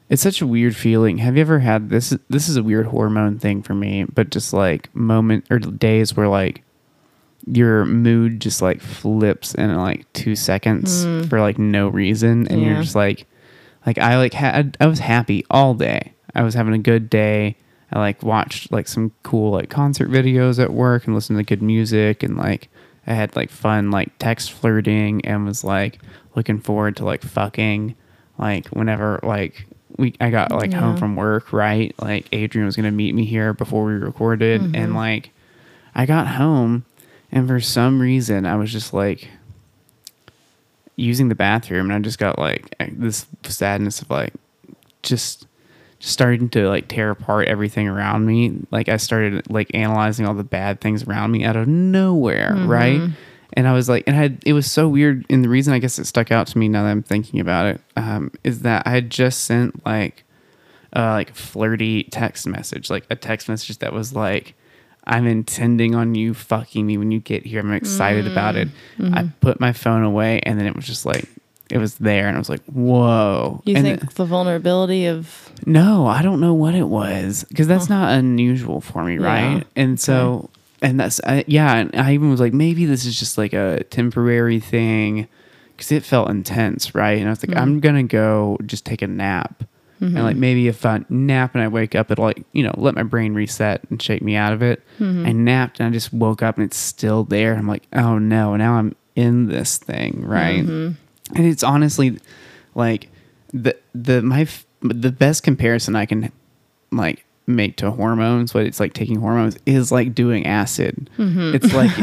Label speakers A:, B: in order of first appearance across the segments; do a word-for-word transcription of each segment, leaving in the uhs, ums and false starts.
A: It's such a weird feeling. Have you ever had this? This is a weird hormone thing for me, but just like moment or days where like your mood just like flips in like two seconds mm. for like no reason. And yeah. you're just like, like I like had, I was happy all day. I was having a good day. I like watched like some cool like concert videos at work and listened to good music. And like, I had like fun, like text flirting and was like looking forward to like fucking like whenever like we, I got like yeah. home from work, right? Like Adrian was going to meet me here before we recorded. Mm-hmm. And like, I got home and for some reason I was just like using the bathroom and I just got like this sadness of like just, just starting to like tear apart everything around me. Like I started like analyzing all the bad things around me out of nowhere. Mm-hmm. Right. And I was like, and I had, it was so weird. And the reason I guess it stuck out to me now that I'm thinking about it, um, is that I had just sent like, uh, like flirty text message, like a text message that was like, I'm intending on you fucking me when you get here. I'm excited mm-hmm. about it. Mm-hmm. I put my phone away and then it was just like, it was there. And I was like, whoa.
B: You
A: and
B: think th- the vulnerability of...
A: No, I don't know what it was. Because that's oh. not unusual for me, right? Yeah. And so... Okay. And that's, uh, yeah, and I even was like, maybe this is just like a temporary thing because it felt intense, right? And I was like, mm-hmm. I'm going to go just take a nap. Mm-hmm. And like maybe if I nap and I wake up, it'll like, you know, let my brain reset and shake me out of it. Mm-hmm. I napped and I just woke up and it's still there. I'm like, oh no, now I'm in this thing, right? Mm-hmm. And it's honestly like the, the, my, the best comparison I can like, make to hormones, what it's like taking hormones is like doing acid. Mm-hmm. It's like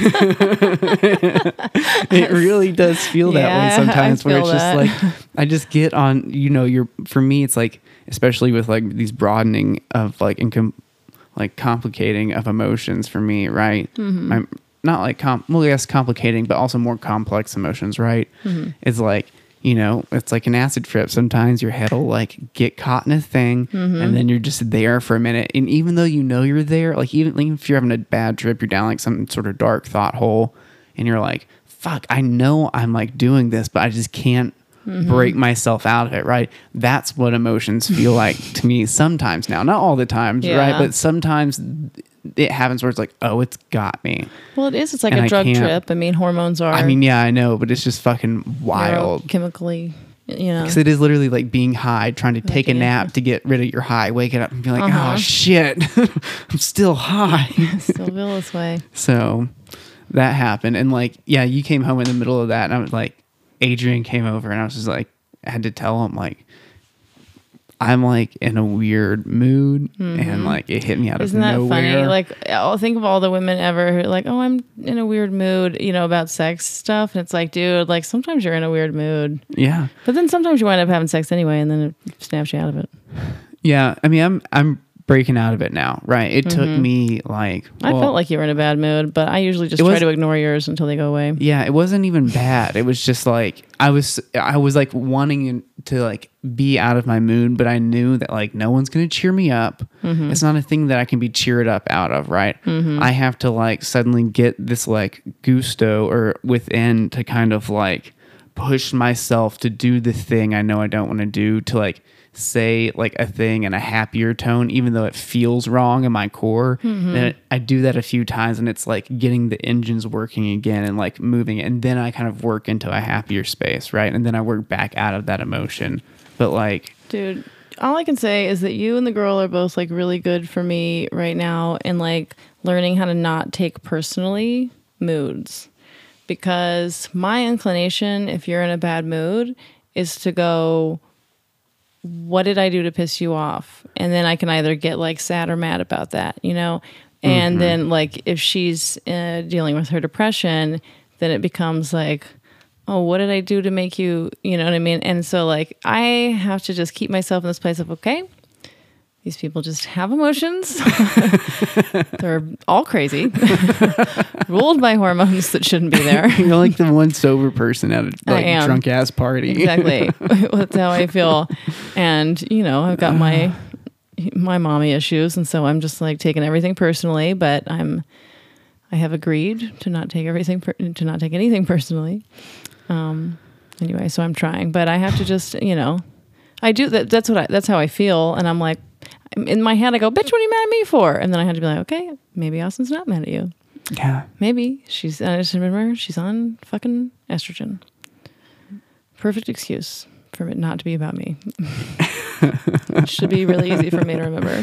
A: it really does feel that yeah, way sometimes where it's that. just like I just get on, you know, you're for me it's like especially with like these broadening of like income like complicating of emotions for me, right? Mm-hmm. I'm not like com- well yes complicating but also more complex emotions, right? Mm-hmm. It's like, you know, it's like an acid trip. Sometimes your head will like get caught in a thing mm-hmm. and then you're just there for a minute. And even though you know you're there, like even, even if you're having a bad trip, you're down like some sort of dark thought hole and you're like, fuck, I know I'm like doing this, but I just can't mm-hmm. break myself out of it, right? That's what emotions feel like to me sometimes now. Not all the times, yeah. right? But sometimes it happens where it's like, oh, it's got me.
B: Well, it is. It's like and a drug trip. I mean, hormones are...
A: I mean, yeah, I know, but it's just fucking wild.
B: Chemically, you know.
A: Because it is literally like being high, trying to take a nap to get rid of your high, waking up and be like, uh-huh. oh, shit, I'm still high.
B: Still feel this way.
A: So that happened. And like, yeah, you came home in the middle of that. And I was like, Adrian came over and I was just like, I had to tell him like, I'm like in a weird mood mm-hmm. and like it hit me out
B: Isn't
A: of nowhere.
B: Isn't that funny? Like I'll think of all the women ever who are like, oh, I'm in a weird mood, you know, about sex stuff. And it's like, dude, like sometimes you're in a weird mood.
A: Yeah.
B: But then sometimes you wind up having sex anyway and then it snaps you out of it.
A: Yeah. I mean, I'm, I'm breaking out of it now. Right. It mm-hmm. took me like,
B: well, I felt like you were in a bad mood, but I usually just try was, to ignore yours until they go away.
A: Yeah. It wasn't even bad. It was just like, I was, I was like wanting to like be out of my mood, but I knew that like no one's going to cheer me up. Mm-hmm. It's not a thing that I can be cheered up out of. Right. Mm-hmm. I have to like suddenly get this like gusto or within to kind of like push myself to do the thing I know I don't want to do, to like say like a thing in a happier tone, even though it feels wrong in my core. Mm-hmm. And I do that a few times and it's like getting the engines working again and like moving it. And then I kind of work into a happier space. Right. And then I work back out of that emotion. But like,
B: dude, all I can say is that you and the girl are both like really good for me right now in like learning how to not take personally moods, because my inclination, if you're in a bad mood, is to go, what did I do to piss you off? And then I can either get like sad or mad about that, you know? And mm-hmm. then like if she's uh, dealing with her depression, then it becomes like, oh, what did I do to make you, you know what I mean? And so like I have to just keep myself in this place of, okay, these people just have emotions. They're all crazy. Ruled by hormones that shouldn't be there.
A: You're like the one sober person at a like, drunk ass party.
B: Exactly. That's how I feel. And, you know, I've got my my mommy issues. And so I'm just like taking everything personally, but I'm, I have agreed to not take everything, per, to not take anything personally. Um, anyway, so I'm trying, but I have to just, you know, I do that. That's what I, that's how I feel. And I'm like, in my head, I go, bitch, what are you mad at me for? And then I had to be like, okay, maybe Austin's not mad at you.
A: Yeah.
B: Maybe she's, I just remember she's on fucking estrogen. Perfect excuse for it not to be about me. It should be really easy for me to remember.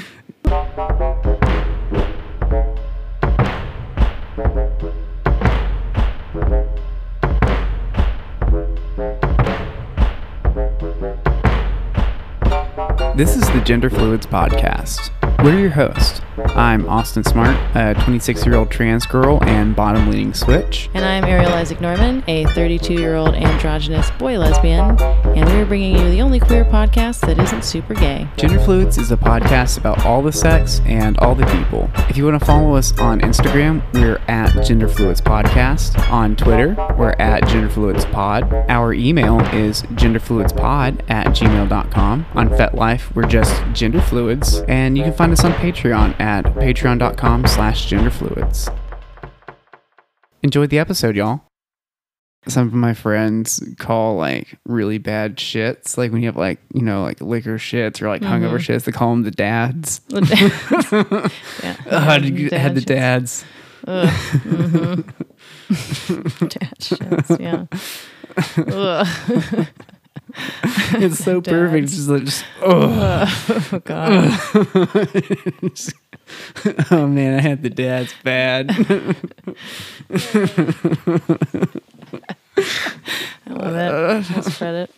A: This is the Gender Fluids Podcast. We're your hosts. I'm Austin Smart, a twenty-six-year-old trans girl and bottom-leaning switch.
B: And I'm Ariel Isaac Norman, a thirty-two-year-old androgynous boy lesbian, and we're bringing you the only queer podcast that isn't super gay.
A: Gender Fluids is a podcast about all the sex and all the people. If you want to follow us on Instagram, we're at Gender Fluids Podcast. On Twitter, we're at Gender Fluids Pod. Our email is genderfluidspod at gmail dot com. On FetLife, we're just Gender Fluids, and you can find us on Patreon at patreon dot com slash genderfluids. Enjoy the episode, y'all. Some of my friends call like really bad shits, like when you have like, you know, like liquor shits or like
B: Mm-hmm.
A: hungover shits, they call them the dads.
B: The dads. Yeah.
A: Oh, I had, to-
B: Dad
A: had the
B: shits.
A: dads.
B: Ugh. Mm-hmm. Dad shits, yeah. Ugh.
A: It's so
B: Dads.
A: perfect. It's just like, just, oh.
B: Oh, God.
A: Oh man, I had the dads bad.
B: I love it. I'll spread it.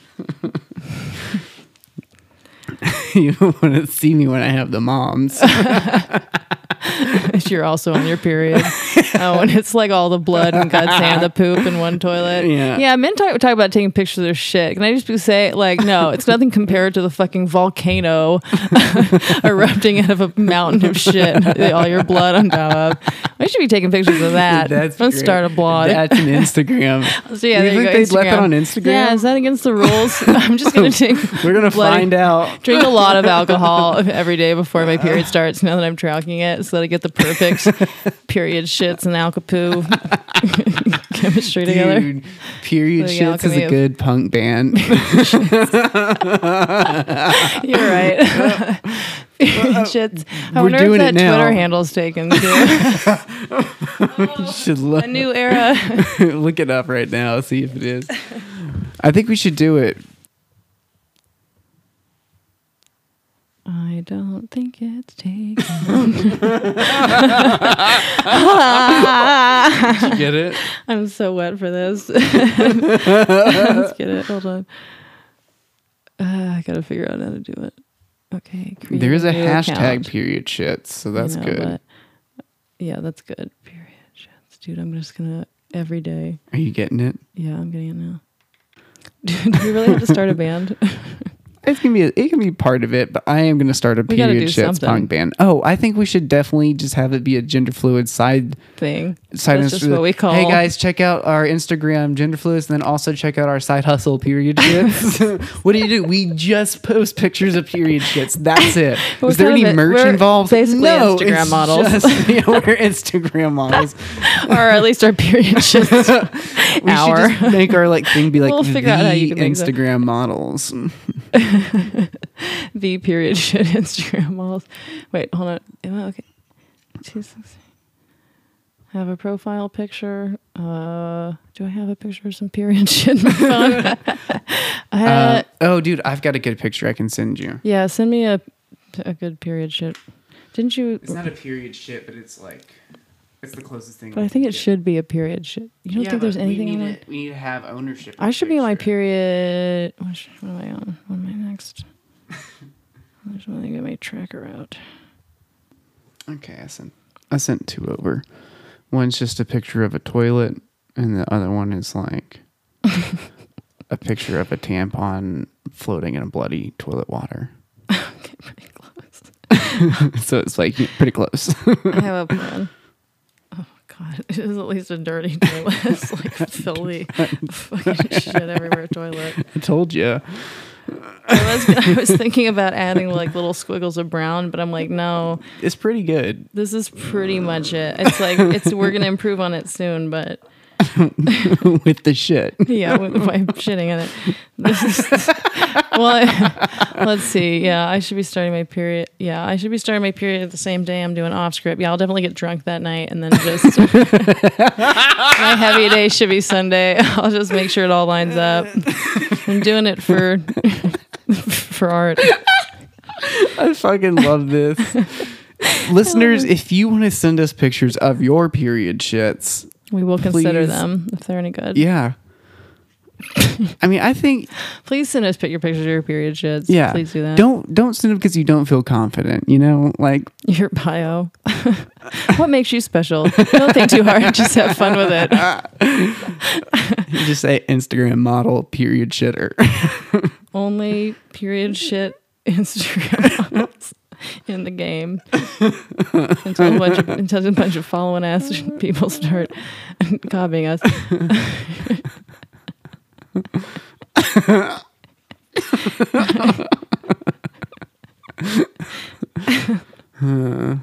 A: You don't want to see me when I have the moms.
B: You're also on your period. Oh, and it's like all the blood and guts and the poop in one toilet.
A: Yeah.
B: Yeah, men talk, talk about taking pictures of their shit. Can I just say, like, no, it's nothing compared to the fucking volcano erupting out of a mountain of shit. All your blood on top of. I should be taking pictures of that.
A: That's
B: Let's
A: great.
B: start a blog.
A: That's an Instagram.
B: So yeah,
A: you
B: there
A: think
B: go,
A: they'd let that
B: Instagram.
A: on Instagram?
B: Yeah, is that against the rules? I'm just gonna take.
A: We're gonna
B: bloody-
A: find out.
B: Drink a lot of alcohol every day before my period starts. Now that I'm tracking it, so that I get the perfect period shits and alcapoo chemistry together.
A: Dude, Period
B: The
A: Shits is
B: alchemy
A: a
B: of-
A: good punk band.
B: You're right. Period shits. I
A: We're
B: wonder if
A: doing
B: that
A: it now.
B: Twitter handle's taken too.
A: You should look,
B: A new era.
A: look it up right now. See if it is. I think we should do it.
B: I don't think it's taken.
A: Get it?
B: I'm so wet for this. Let's get it. Hold on. Uh, I gotta figure out how to do it. Okay. create
A: There is a
B: new
A: hashtag
B: account.
A: period shits, so that's
B: I know,
A: good.
B: but- yeah, that's good. Period. Shits. Dude, I'm just gonna every day.
A: Are you getting it?
B: Yeah, I'm getting it now. Dude, do we really have to start a band?
A: It can be a, it can be part of it, but I am going to start a
B: We gotta
A: period
B: do
A: shits
B: something.
A: punk band. Oh, I think we should definitely just have it be a gender fluid side
B: Thing.
A: side.
B: That's just
A: Insta-
B: what we call.
A: Hey guys, check out our Instagram gender fluids, and then also check out our side hustle period shits. What do you do? We just post pictures of period shits. That's it.
B: We're
A: Is there
B: kind
A: any
B: of-
A: merch
B: we're
A: involved?
B: basically
A: no,
B: Instagram
A: it's
B: models.
A: just- yeah, we're Instagram models.
B: Or at least our period shits.
A: We
B: Hour.
A: should just make our like thing be like
B: We'll
A: the
B: figure out how you can make that.
A: Instagram models.
B: The period shit Instagram models. Wait, hold on. Am I okay? Two, six. Have a profile picture. Uh, do I have a picture of some period shit in my phone? I had,
A: Uh, oh, dude, I've got a good picture I can send you.
B: yeah, send me a a good period shit. Didn't you?
A: It's not a period shit, but it's like it's the closest thing.
B: But I think it should be a period shit. You don't think there's anything
A: we
B: on
A: need,
B: it?
A: to, we need to have ownership. of
B: I
A: the
B: should be on my
A: picture.
B: period. What, should, what am I on? What am I next? I just want to get my tracker out.
A: Okay, I sent I sent two over. One's just a picture of a toilet, and the other one is like a picture of a tampon floating in a bloody toilet water.
B: Okay, pretty close.
A: So it's like pretty close.
B: I have a plan. Oh God, it is at least a dirty toilet. It's like filthy, fucking shit everywhere toilet.
A: I told you.
B: I was I was thinking about adding like little squiggles of brown, but I'm like, no,
A: It's pretty good.
B: this is pretty much it. It's like it's we're gonna improve on it soon, but
A: With the shit.
B: yeah, with- by shitting in it. This is, well, I, let's see. Yeah, I should be starting my period. Yeah, I should be starting my period at the same day I'm doing off script. Yeah, I'll definitely get drunk that night, and then just my heavy day should be Sunday. I'll just make sure it all lines up. I'm doing it for for art.
A: I fucking love this. Listeners, if you want to send us pictures of your period shits,
B: we will consider
A: please,
B: them if they're any good.
A: Yeah. I mean, I think.
B: Please send us your pictures of your period shits.
A: Yeah.
B: Please do that.
A: Don't don't send them because you don't feel confident. You know, like
B: your bio. What makes you special? Don't think too hard. Just have fun with it.
A: You just say Instagram model period shitter.
B: Only period shit Instagram models in the game until a bunch of until a bunch of following ass people start copying us.
A: uh.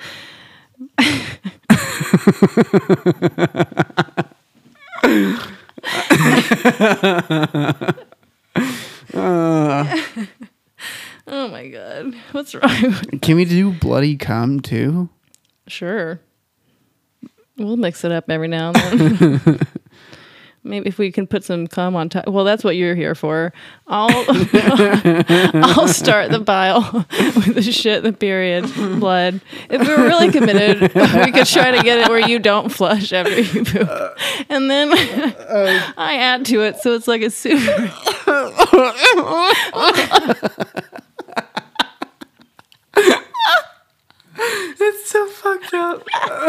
A: uh.
B: Oh my god, what's wrong?
A: Can we do bloody cum too?
B: Sure, we'll mix it up every now and then. Maybe if we can put some cum on top. Well, that's what you're here for. I'll I'll start the pile with the shit, the period, blood. If we were really committed, we could try to get it where you don't flush after you poop, and then uh, I add to it so it's like a super.
A: It's so fucked up.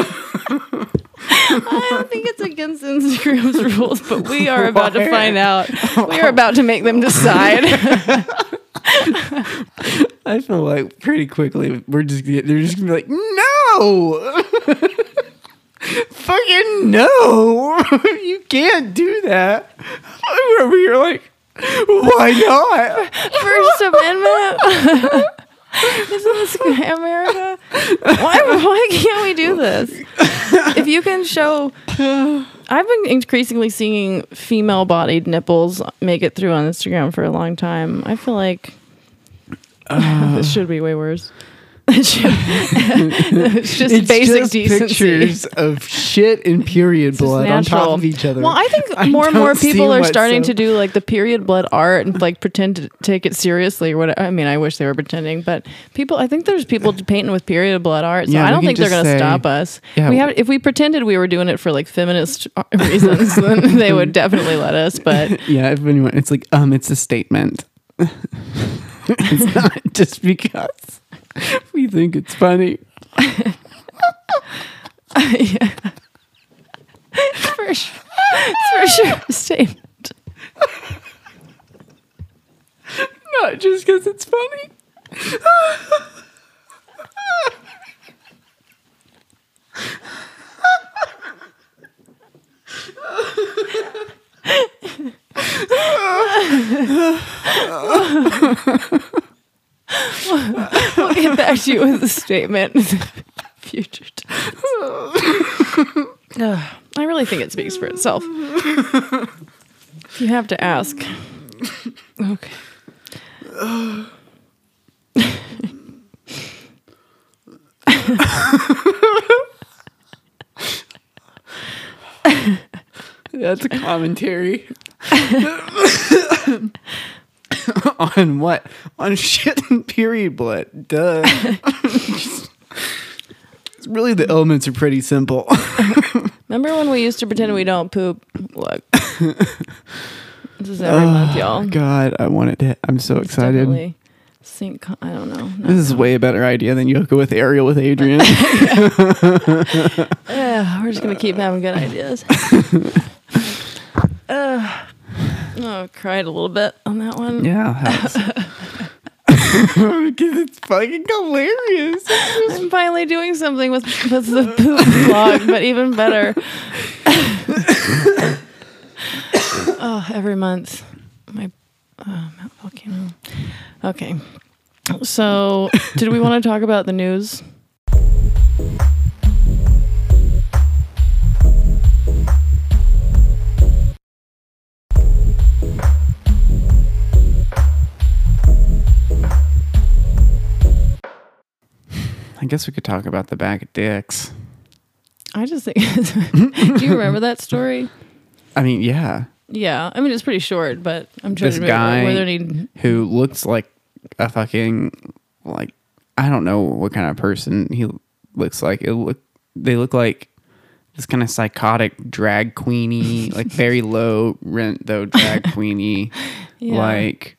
B: I don't think it's against Instagram's rules, but we are about Why? to find out. We are about to make them decide.
A: I feel like pretty quickly we're just they're just gonna be like, no, fucking no, you can't do that. I'm over here like, why not?
B: First Amendment. Isn't this America? Why, why can't we do this? If you can show... I've been increasingly seeing female-bodied nipples make it through on Instagram for a long time. I feel like uh, this should be way worse. It's just
A: it's
B: basic
A: just
B: decency.
A: Pictures of shit and period blood on top of each other.
B: Well, I think
A: I
B: more and more people are starting
A: so.
B: to do like the period blood art and like pretend to take it seriously or whatever. I mean, I wish they were pretending, but people, I think there's people painting with period blood art, so
A: yeah,
B: I don't think they're going to stop us. Yeah, we have, if we pretended we were doing it for like feminist reasons, then they would definitely let us. But
A: yeah, if anyone, it's like um, it's a statement. It's not just because we think it's funny.
B: Yeah. For sure. For sure a statement.
A: Not just because it's funny.
B: We'll get back to you with a statement in the future times. uh, I really think it speaks for itself. If you have to ask. Okay.
A: That's a commentary. On what? On shit and period blood. Duh. It's really, the elements are pretty simple.
B: Remember when we used to pretend we don't poop? Look. This is every oh, month, y'all.
A: God, I want it to. I'm so it's excited.
B: Sync, I don't know. No,
A: this is
B: no.
A: way a better idea than Yoko with Ariel with Adrian.
B: Yeah, we're just going to keep having good ideas. uh, oh, I cried a little bit on that one.
A: Yeah. Because it's fucking hilarious.
B: I'm finally doing something with, with the poop vlog, but even better. Oh, every month. My uh, Mount Volcano. Okay. So, did we want to talk about the news?
A: I guess we could talk about the bag of dicks.
B: I just think. Do you remember that story?
A: I mean, yeah.
B: Yeah, I mean it's pretty short, but I'm trying
A: This
B: to remember
A: guy
B: whether any.
A: who looks like a fucking like I don't know what kind of person he looks like. It look they look like this kind of psychotic drag queeny, like very low rent though drag queeny,
B: Yeah.
A: like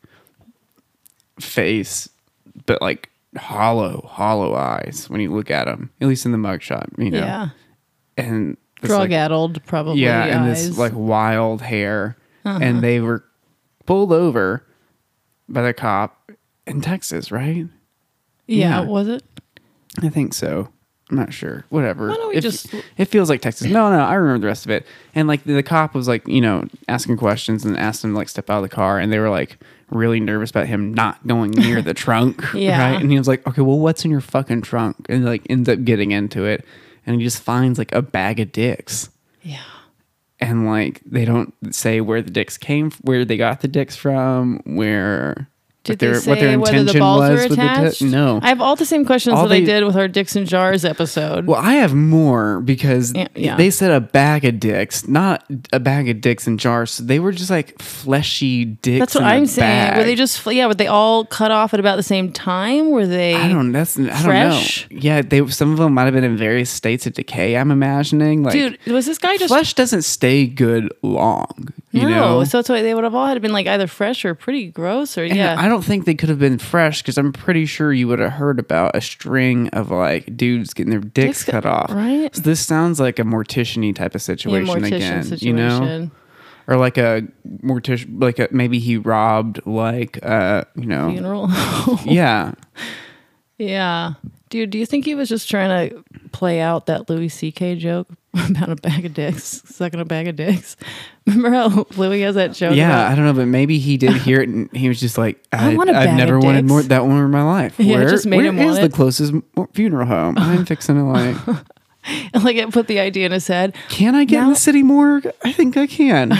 A: face, but like hollow, hollow eyes when you look at him. At least in the mugshot, you know.
B: Yeah,
A: And this,
B: drug
A: like,
B: addled probably.
A: yeah, and
B: eyes.
A: this like wild hair,
B: Uh-huh.
A: and they were pulled over by the cop in Texas, right?
B: yeah,
A: yeah.
B: was it?
A: I think so. I'm not sure. Whatever.
B: Why don't we
A: it,
B: just-
A: it feels like Texas. No, no, I remember the rest of it. And like the, the cop was like, you know, asking questions and asked him to like step out of the car, and they were like really nervous about him not going near the trunk.
B: Yeah.
A: Right. And he was like, okay, well, what's in your fucking trunk? And like ends up getting into it, and he just finds like a bag of dicks.
B: Yeah.
A: And like they don't say where the dicks came, where they got the dicks from, where
B: Did
A: what their
B: they say
A: what their
B: whether
A: intention
B: the balls
A: was
B: were
A: with the
B: attached?
A: tit. No,
B: I have all the same questions
A: All
B: that I
A: they-
B: did with our Dicks and Jars episode.
A: well, I have more because
B: Yeah, yeah.
A: they said a bag of dicks, not a bag of dicks in jars. So they were just like fleshy dicks.
B: That's what
A: in a
B: I'm saying.
A: bag.
B: Were they just yeah? Were they all cut off at about the same time? Were they?
A: I don't. That's I
B: fresh?
A: don't know. Yeah, they some of them might have been in various states of decay. I'm imagining. Like,
B: Dude, was this guy just
A: flesh doesn't stay good long. You
B: no?
A: know.
B: So that's why they would have all had been like either fresh or pretty gross or
A: And
B: yeah.
A: I don't think they could have been fresh because I'm pretty sure you would have heard about a string of like dudes getting their dicks
B: Dicks
A: cut off.
B: right?
A: So this sounds like a mortician-y type of
B: Yeah,
A: situation
B: mortician
A: again.
B: situation.
A: You know, or like a mortician, like a, maybe he robbed like uh you know
B: Funeral.
A: yeah.
B: Yeah. Dude, do you think he was just trying to play out that Louis C K joke about a bag of dicks, sucking a bag of dicks? Remember how Louis has that joke?
A: Yeah,
B: about-
A: I don't know, but maybe he did hear it, and he was just like,
B: I
A: "I,
B: want a
A: I've
B: bag
A: never
B: of
A: wanted
B: dicks."
A: more that one in my life.
B: Yeah, it
A: where
B: just made
A: where
B: him
A: is
B: want
A: the
B: it.
A: closest m- funeral home? I'm fixing to like,
B: like it put the idea in his head.
A: can I get in
B: Now-
A: the city morgue? I think I can.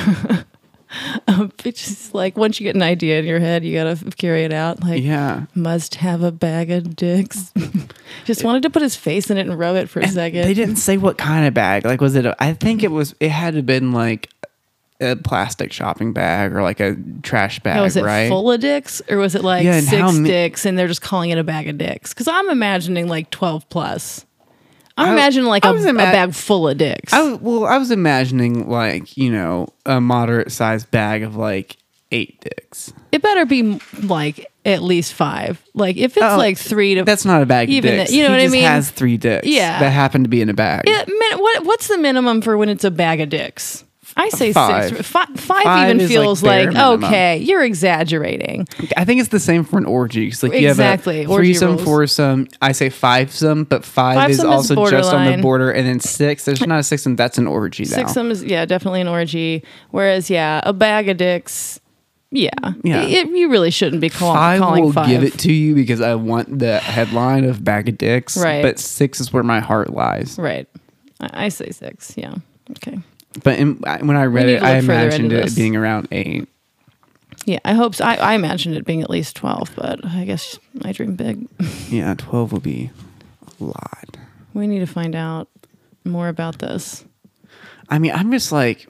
B: It's just like once you get an idea in your head, you gotta carry it out. Like,
A: Yeah.
B: must have a bag of dicks. Just wanted to put his face in it and rub it for a
A: And
B: second.
A: They didn't say what kind of bag. Like, was it? A, I think it was. It had to have been like a plastic shopping bag or like a trash bag,
B: Now, was it
A: right?
B: full of dicks or was it like
A: Yeah, and how
B: six
A: ma-
B: dicks and they're just calling it a bag of dicks? Because I'm imagining like twelve plus. I'm
A: I-
B: imagining like
A: I
B: a,
A: was
B: a
A: ima-
B: bag full of dicks.
A: I was, well, I was imagining like you know a moderate sized bag of like eight dicks.
B: it better be like at least five. Like if it's
A: Oh,
B: like three to
A: That's not a bag
B: Even
A: of dicks.
B: that- you know
A: he
B: what I
A: just
B: mean?
A: has three dicks.
B: Yeah.
A: that happen to be in a bag.
B: Yeah, min- what what's the minimum for when it's a bag of dicks? I say
A: Five.
B: six. Fi- five,
A: Five
B: even
A: is, like,
B: feels
A: bare
B: like,
A: minimum.
B: okay, you're exaggerating.
A: I think it's the same for an orgy. 'Cause, like
B: Exactly,
A: you have
B: orgy
A: a threesome,
B: rules.
A: foursome. I say fivesome, but five is
B: Fivesome is
A: also just on the
B: borderline.
A: border, and then six. There's not a sixsome. That's an orgy. Now.
B: Sixsome is yeah, definitely an orgy. Whereas yeah, a bag of dicks, yeah,
A: Yeah.
B: It, you really shouldn't be call-
A: Five
B: calling
A: will
B: five.
A: give it to you because I want the headline of bag of dicks.
B: Right.
A: But six is where my heart lies.
B: Right, I, I say six. Yeah, okay.
A: But in, I- when I read
B: need
A: it,
B: to
A: I
B: look further
A: imagined
B: into
A: it
B: this.
A: being around eight.
B: Yeah, I hope so. I, I imagined it being at least twelve, but I guess I dream big.
A: Yeah, twelve will be a lot.
B: We need to find out more about this.
A: I mean, I'm just like,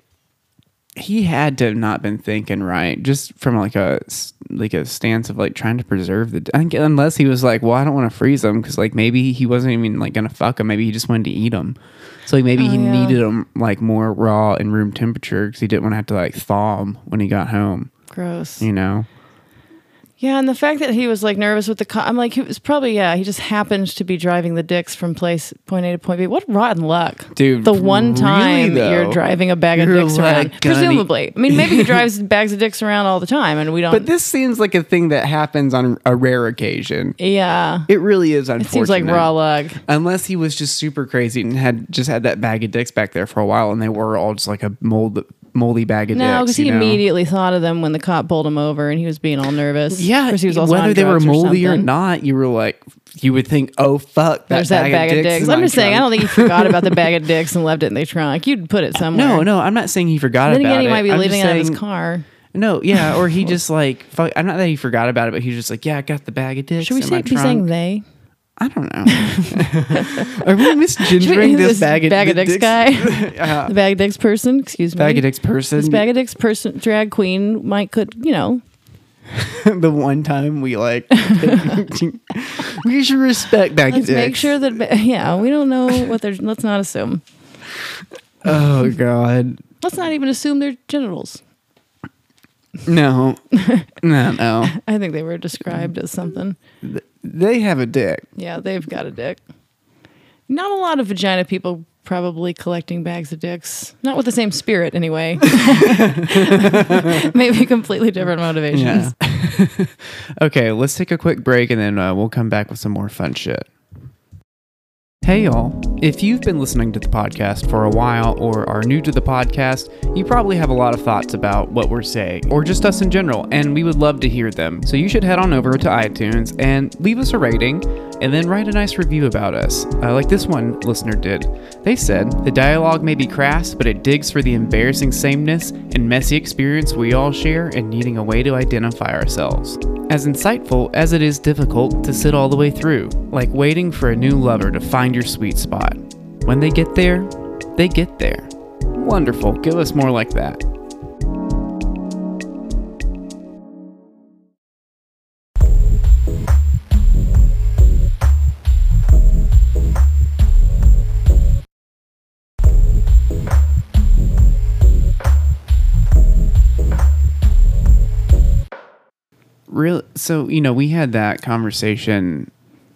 A: he had to have not been thinking right, just from like a like a stance of like trying to preserve the. I think unless he was like, well, I don't want to freeze them because like maybe he wasn't even like gonna fuck them. Maybe he just wanted to eat them. So like maybe
B: Oh,
A: he
B: yeah.
A: needed them like more raw and room temperature because he didn't want to have to like thaw them when he got home.
B: Gross.
A: You know.
B: Yeah, and the fact that he was like nervous with the car, I'm like, he was probably, yeah, he just happened to be driving the dicks from place point A to point B. What rotten luck.
A: Dude,
B: The one
A: really,
B: time
A: though?
B: you're driving a bag of
A: You're,
B: dicks
A: like,
B: around.
A: gonna-
B: Presumably. I mean, maybe he drives bags of dicks around all the time and we don't.
A: But this seems like a thing that happens on a rare occasion.
B: yeah.
A: It really is
B: It
A: unfortunate.
B: seems like raw luck.
A: Unless he was just super crazy and had just had that bag of dicks back there for a while, and they were all just like a mold, moldy bag of
B: No,
A: dicks.
B: because he
A: you know?
B: immediately thought of them when the cop pulled him over and he was being all nervous.
A: yeah.
B: 'Cause he was also
A: Whether
B: on
A: they were
B: drugs
A: moldy or,
B: something.
A: not, you were like, you would think, oh fuck, that
B: There's that bag, of dicks.
A: in
B: I'm
A: my
B: just saying, I don't
A: trunk.
B: think he forgot about the bag of dicks and left it in the trunk. You'd put it somewhere.
A: No, no, I'm not saying he forgot
B: Then
A: about
B: again, he
A: it.
B: might be
A: I'm
B: leaving it
A: just
B: out of his
A: saying-
B: car.
A: No, yeah, or he just like, fuck. I'm not that he forgot about it, but he was just like, yeah, I got the bag of dicks.
B: Should we
A: in
B: say
A: my
B: be saying
A: trunk.
B: they?
A: I don't know. Are we misgendering this,
B: this
A: bag of,
B: bag of dicks,
A: dicks
B: guy?
A: uh,
B: The bag of dicks person, excuse me.
A: bag of dicks person.
B: This bag of dicks person, drag queen might could, you know.
A: The one time we like, we should respect bag
B: Let's
A: of dicks.
B: make sure that, yeah, we don't know what they're, let's not assume.
A: Oh, God.
B: Let's not even assume their genitals.
A: No. No, no.
B: I think they were described as something.
A: They have a dick.
B: Yeah, they've got a dick. Not a lot of vagina people probably collecting bags of dicks. Not with the same spirit, anyway. Maybe completely different motivations.
A: Yeah. Okay, let's take a quick break and then uh, we'll come back with some more fun shit. Hey y'all, if you've been listening to the podcast for a while or are new to the podcast, you probably have a lot of thoughts about what we're saying, or just us in general, and we would love to hear them. So you should head on over to iTunes and leave us a rating, and then write a nice review about us, uh, like this one listener did. They said, the dialogue may be crass, but it digs for the embarrassing sameness and messy experience we all share in needing a way to identify ourselves. As insightful as it is difficult to sit all the way through, like waiting for a new lover to find your sweet spot. When they get there, they get there. Wonderful, give us more like that. Real, so, you know, we had that conversation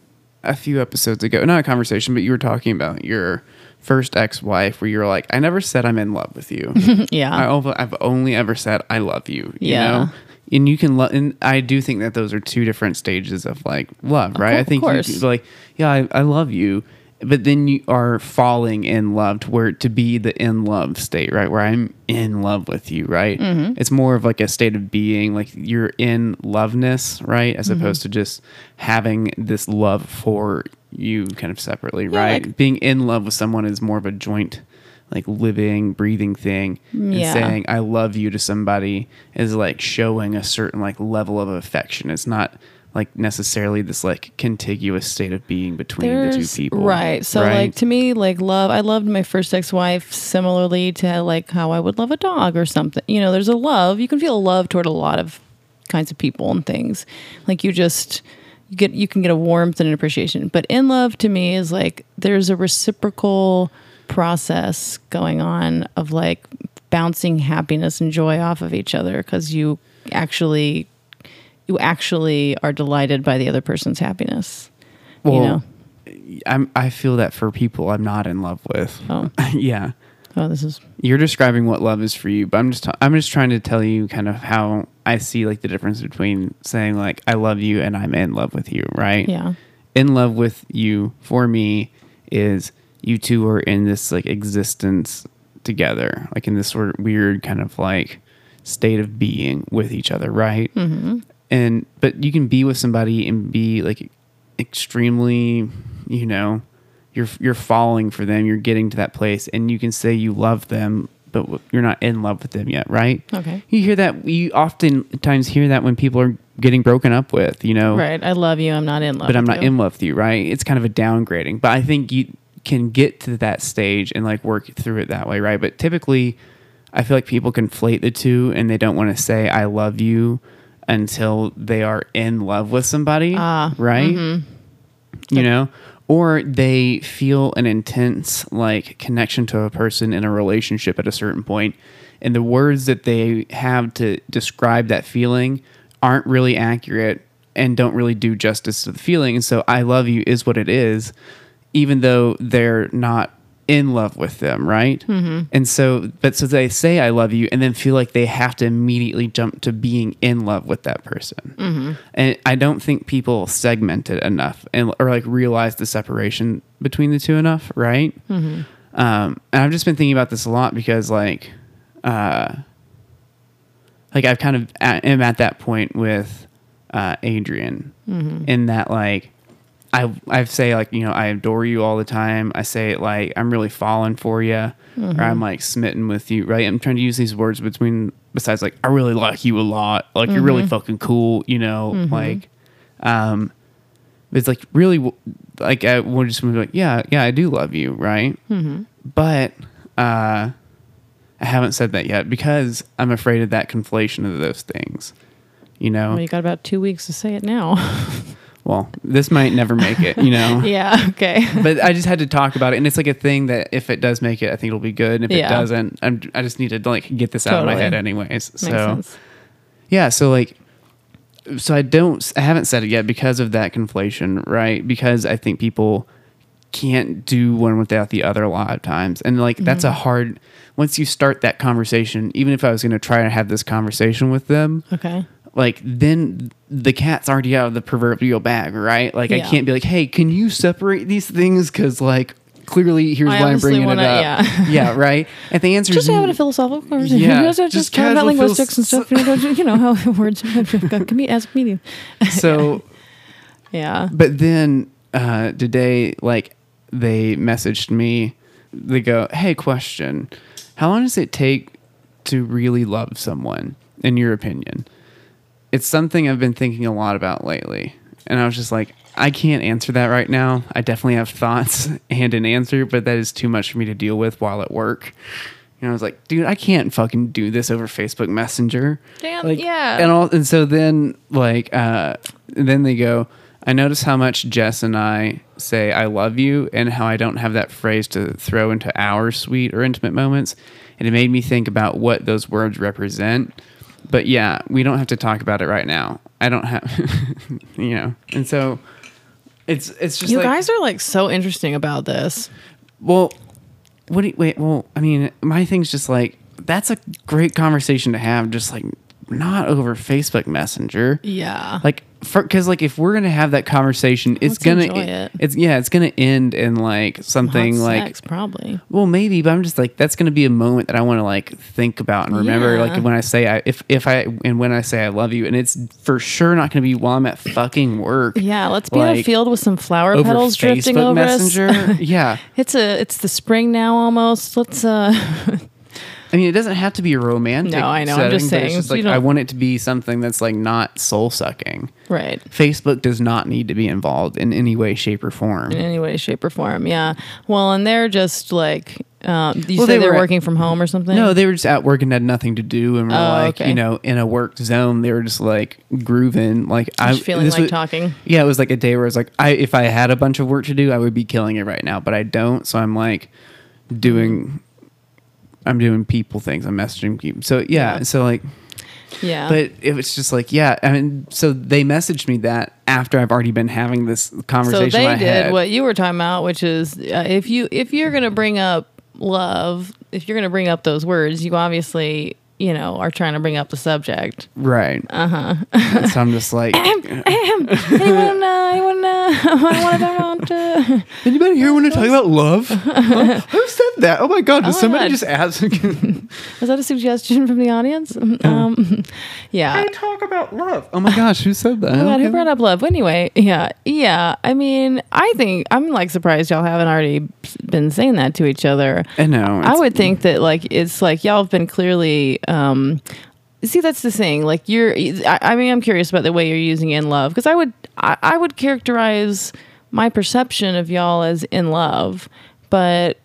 A: a few episodes ago. Not a conversation, but you were talking about your first ex-wife where you were like, I never said I'm in love with you.
B: Yeah.
A: I, ov- I've only ever said I love you, you
B: Yeah.
A: know? And you can love, and I do think that those are two different stages of like love, right?
B: Of
A: I think
B: course.
A: you like, yeah, I, I love you. But then you are falling in love to where to be the in love state, right? Where I'm in love with you, right? Mm-hmm. It's more of like a state of being, like you're in loveness, right? As mm-hmm. opposed to just having this love for you kind of separately, yeah, right? Like, being in love with someone is more of a joint, like living, breathing thing. And
B: yeah.
A: saying I love you to somebody is like showing a certain like level of affection. It's not like necessarily this like contiguous state of being between There's, the two people.
B: Right. So right? like to me, like love, I loved my first ex-wife similarly to like how I would love a dog or something. You know, there's a love, you can feel love toward a lot of kinds of people and things. Like you just, you get, you can get a warmth and an appreciation. But in love to me is like, there's a reciprocal process going on of like bouncing happiness and joy off of each other because you actually you actually are delighted by the other person's happiness. Well, you know?
A: I'm, I feel that for people I'm not in love with.
B: Oh.
A: Yeah.
B: Oh, this is...
A: You're describing what love is for you, but I'm just t- I'm just trying to tell you kind of how I see like the difference between saying like I love you and I'm in love with you, right?
B: Yeah.
A: In love with you for me is you two are in this like existence together, like in this sort of weird kind of like state of being with each other, right?
B: Mm-hmm.
A: And but you can be with somebody and be like extremely, you know, you're you're falling for them, you're getting to that place, and you can say you love them, but you're not in love with them yet, right?
B: Okay.
A: You hear that, you oftentimes hear that when people are getting broken up with, you know.
B: Right. I love you, I'm not in love
A: But I'm
B: with
A: not
B: you.
A: in love with you, right? It's kind of a downgrading. But I think you can get to that stage and like work through it that way, right? But typically, I feel like people conflate the two and they don't want to say I love you until they are in love with somebody,
B: uh,
A: right?
B: Mm-hmm.
A: You know? Or they feel an intense like connection to a person in a relationship at a certain point, and the words that they have to describe that feeling aren't really accurate and don't really do justice to the feeling. And so I love you is what it is, even though they're not in love with them, right?
B: Mm-hmm.
A: And so, but so they say I love you and then feel like they have to immediately jump to being in love with that person.
B: Mm-hmm.
A: And I don't think people segment it enough and or like realize the separation between the two enough, right?
B: Mm-hmm.
A: Um, and I've just been thinking about this a lot because like, uh, like I've kind of at, am at that point with uh, Adrian
B: mm-hmm.
A: in that like, I I say like, you know, I adore you all the time. I say it like I'm really falling for you, mm-hmm. or I'm like smitten with you, right? I'm trying to use these words between besides like I really like you a lot, like mm-hmm. you're really fucking cool, you know, mm-hmm. like, um, It's like really w- like I would just be like, yeah, yeah, I do love you, right?
B: Mm-hmm.
A: But uh, I haven't said that yet because I'm afraid of that conflation of those things. You know,
B: Well, you got about two weeks to say it now.
A: well, this might never make it, you know?
B: Yeah. Okay.
A: But I just had to talk about it. And it's like a thing that if it does make it, I think it'll be good. And if
B: Yeah.
A: it doesn't, I'm, I just need to like get this out of my
B: Totally.
A: head anyways.
B: Makes
A: so
B: sense.
A: yeah. So like, so I don't, I haven't said it yet because of that conflation, right? Because I think people can't do one without the other a lot of times. And like, that's a hard, once you start that conversation, even if I was going to try to have this conversation with them,
B: Okay.
A: like then the cat's already out of the proverbial bag, right? Like I
B: Yeah.
A: can't be like, hey, can you separate these things? Because like clearly here's
B: I
A: why I'm
B: obviously
A: bringing
B: wanna-
A: it up.
B: yeah.
A: Yeah, right. And the answer
B: Just
A: is
B: having a philosophical conversation.
A: Yeah,
B: just, just,
A: just
B: talking about
A: casual
B: linguistics and
A: phil-
B: stuff. You know, don't- you know how words comedian as a comedian.
A: so.
B: Yeah.
A: But then uh, today, like they messaged me. They go, hey, question: how long does it take to really love someone, in your opinion? It's something I've been thinking a lot about lately. And I was just like, I can't answer that right now. I definitely have thoughts and an answer, but that is too much for me to deal with while at work. And I was like, dude, I can't fucking do this over Facebook Messenger.
B: Damn,
A: like,
B: yeah.
A: And all, and so then like, uh, then they go, I notice how much Jess and I say I love you and how I don't have that phrase to throw into our sweet or intimate moments. And it made me think about what those words represent. But yeah, we don't have to talk about it right now. I don't have, you know. And so it's it's just
B: You
A: like,
B: guys are like so interesting about this.
A: well, what do you, wait, well, I mean, my thing's just like, that's a great conversation to have, just like not over Facebook Messenger.
B: Yeah.
A: Like, because like if we're gonna have that conversation, it's
B: Let's
A: gonna,
B: enjoy it.
A: it's yeah, it's gonna end in like something
B: Hot
A: like,
B: sex, probably.
A: well, maybe, but I'm just like, that's gonna be a moment that I want to like think about and remember.
B: Yeah.
A: Like when I say I, if if I and when I say I love you, and it's for sure not gonna be while I'm at fucking work.
B: Yeah, let's be in a
A: Like,
B: field with some flower
A: over
B: petals drifting
A: Facebook
B: over
A: Messenger.
B: us.
A: Yeah.
B: It's a it's the spring now almost. Let's uh
A: I mean, it doesn't have to be a romantic.
B: No, I know, I'm
A: setting,
B: just
A: but it's
B: saying,
A: just
B: you
A: like
B: don't-
A: I want it to be something that's like not soul sucking.
B: right.
A: Facebook does not need to be involved in any way, shape, or form.
B: In any way, shape, or form. Yeah. Well, and they're just like um you
A: Well,
B: said
A: they
B: they're
A: were at-
B: working from home or something?
A: No, they were just at work and had nothing to do, and were
B: Oh,
A: like,
B: okay.
A: you know, in a work zone. They were just like grooving. Like I
B: Just feeling
A: this
B: like
A: was-
B: talking.
A: Yeah, it was like a day where I was like, I if I had a bunch of work to do, I would be killing it right now, but I don't. So I'm like doing, I'm doing people things. I'm messaging people. So yeah,
B: Yeah.
A: so like.
B: Yeah.
A: But it was just like, yeah. I mean, so they messaged me that after I've already been having this conversation.
B: so
A: in
B: they
A: my
B: did
A: head.
B: what you were talking about, which is uh, if you if you're going to bring up love, if you're going to bring up those words, you obviously, you know, are trying to bring up the subject.
A: Right. Uh huh.
B: Uh-huh.
A: So I'm just like,
B: anyone uh, anyone uh, want to want uh,
A: anybody here want to talk about love? Huh? Who said that? Oh my God. Did
B: Oh my
A: somebody
B: God.
A: just ask?
B: is that a suggestion from the audience? Um, yeah.
A: Hey, talk about love. Oh my gosh. Who said that?
B: Oh my God, who
A: Okay.
B: brought up love? Anyway, yeah, yeah. I mean, I think I'm like surprised y'all haven't already been saying that to each other.
A: I know.
B: I would think that like it's like y'all have been clearly. Um, see, that's the thing. Like you're. I, I mean, I'm curious about the way you're using in love because I would. I, I would characterize my perception of y'all as in love, but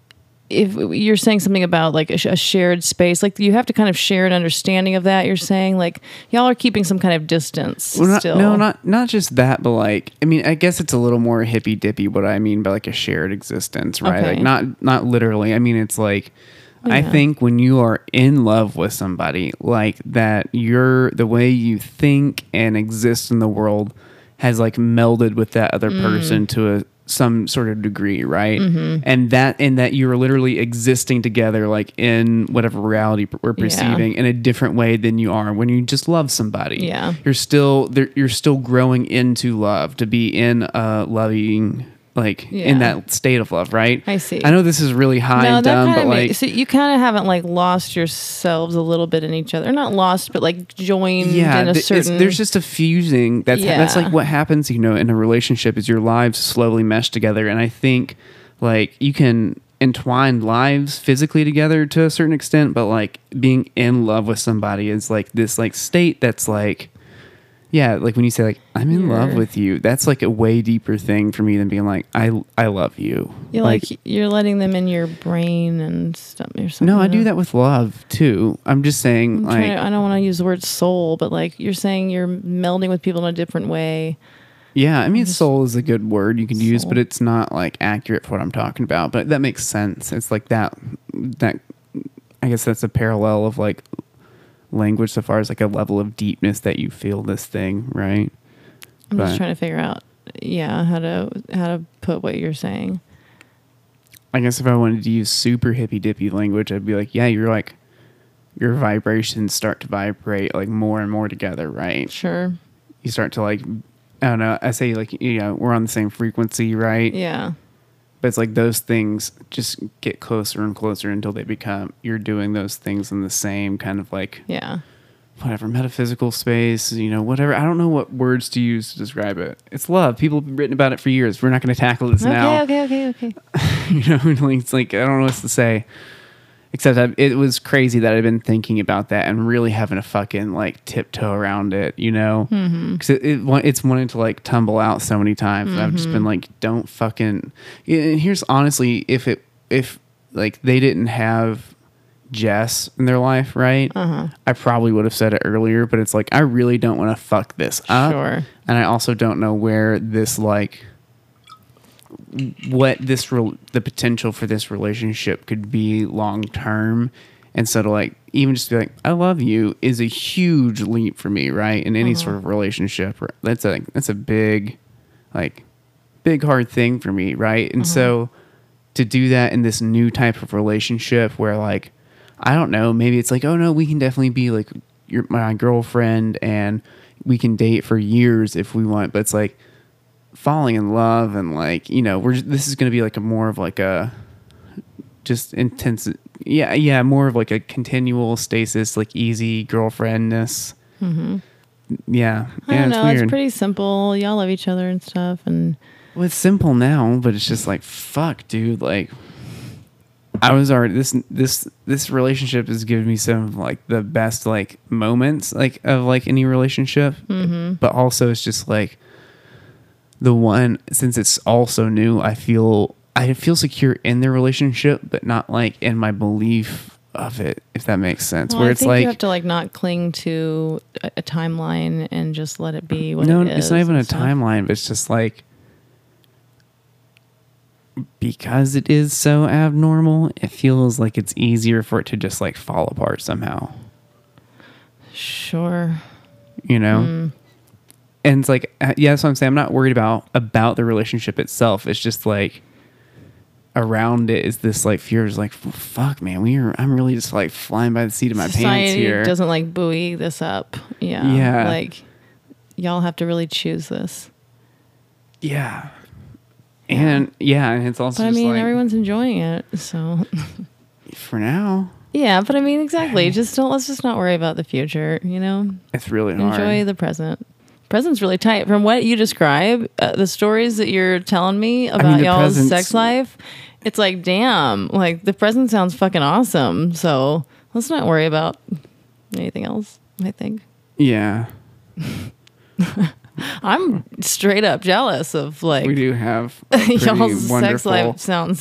B: if you're saying something about like a, sh- a shared space, like you have to kind of share an understanding of that. You're saying like y'all are keeping some kind of distance
A: Well, not,
B: still.
A: no, not not just that, but like, I mean, I guess it's a little more hippy dippy. What I mean by like a shared existence, right?
B: Okay.
A: Like not not literally. I mean, it's like, I
B: Yeah.
A: think when you are in love with somebody, like that, you're the way you think and exist in the world has like melded with that other
B: Mm.
A: person to a some sort of degree, right?
B: Mm-hmm.
A: And that and that you're literally existing together, like in whatever reality we're perceiving, in a different way than you are when you just love somebody.
B: Yeah.
A: You're still there. You're still growing into love to be in a loving, like
B: Yeah.
A: in that state of love, right?
B: I see.
A: I know this is really high
B: No,
A: and
B: that
A: dumb,
B: kind
A: but
B: of
A: like,
B: makes so you kind of haven't like lost yourselves a little bit in each other. Not lost, but like joined
A: yeah,
B: in a
A: th- it's-
B: certain.
A: there's just a fusing. That's that's
B: Yeah.
A: like what happens, you know, in a relationship is your lives slowly mesh together, and I think like you can entwine lives physically together to a certain extent, but like being in love with somebody is like this like state that's like, Yeah, like when you say like I'm in
B: You're-
A: love with you, that's like a way deeper thing for me than being like I I love you.
B: You're like, you're letting them in your brain and stuff or something.
A: no, I
B: you
A: do
B: know?
A: that with love too. I'm just saying
B: I'm
A: like
B: trying to, I don't want to use the word soul, but like you're saying you're melding with people in a different way.
A: yeah, I mean
B: just-
A: soul is a good word you can use,
B: Soul.
A: but it's not like accurate for what I'm talking about. But that makes sense. It's like that that I guess that's a parallel of like language so far as like a level of deepness that you feel this thing, right?
B: I'm
A: But-
B: just trying to figure out, yeah, how to how to put what you're saying.
A: I guess if I wanted to use super hippy dippy language, I'd be like, yeah, you're like your vibrations start to vibrate like more and more together, right?
B: Sure.
A: You start to like, I don't know, I say like, you know, we're on the same frequency, right?
B: Yeah.
A: But it's like those things just get closer and closer until they become, you're doing those things in the same kind of like,
B: Yeah.
A: whatever, metaphysical space, you know, whatever. I don't know what words to use to describe it. It's love. People have written about it for years. We're not going to tackle this
B: Okay,
A: now.
B: okay, okay, okay.
A: You know, like, it's like, I don't know what to say. Except I've, it was crazy that I've been thinking about that and really having to fucking like tiptoe around it, you know? Because it, it, wa- it's wanted to like tumble out so many times. And I've just been like, don't fucking. And here's honestly, if it, if like they didn't have Jess in their life, right?
B: Uh-huh.
A: I probably would have said it earlier, but it's like, I really don't want to fuck this up.
B: Sure.
A: And I also don't know where this like what this re- the potential for this relationship could be long term, and so to like even just be like I love you is a huge leap for me, right? In any sort of relationship, that's a that's a big like big hard thing for me, right? And so to do that in this new type of relationship where like I don't know, maybe it's like, oh no, we can definitely be like your my girlfriend and we can date for years if we want, but it's like falling in love and like, you know, we're this is going to be like a more of like a just intense, yeah, yeah, more of like a continual stasis, like easy girlfriendness. Mm-hmm. Yeah,
B: I
A: yeah,
B: don't
A: it's
B: know.
A: weird.
B: It's pretty simple. Y'all love each other and stuff. And
A: Well, it's simple now, but it's just like fuck, dude. Like, I was already this this this relationship has given me some of like the best like moments like of like any relationship, mm-hmm. but also it's just like the one since it's also new. I feel I feel secure in the relationship, but not like in my belief of it. If that makes sense,
B: well,
A: where
B: I
A: it's
B: think
A: like
B: you have to like not cling to a, a timeline and just let it be what
A: no,
B: it is.
A: it's not even a
B: and stuff.
A: timeline, but it's just like. Because it is so abnormal, it feels like it's easier for it to just like fall apart somehow,
B: Sure.
A: you know?
B: Mm.
A: And it's like, uh, yeah, that's what I'm saying. I'm not worried about, about the relationship itself. It's just like around it is this like fear is like, fuck man, we are, I'm really just like flying by the seat of my pants
B: Society
A: here.
B: doesn't like buoy this up. Yeah.
A: Yeah.
B: Like y'all have to really choose this.
A: Yeah. And yeah, and it's also
B: But I
A: just
B: mean,
A: like,
B: everyone's enjoying it. So
A: for now,
B: yeah, but I mean, exactly. Just don't, let's just not worry about the future, you know?
A: it's really hard.
B: Enjoy the present. Present's really tight. From what you describe, uh, the stories that you're telling me about
A: the
B: y'all's
A: present's-
B: sex life, it's like, damn, like the present sounds fucking awesome. So let's not worry about anything else, I think.
A: Yeah.
B: I'm straight up jealous of like
A: We do have a pretty
B: y'all's
A: wonderful.
B: sex life sounds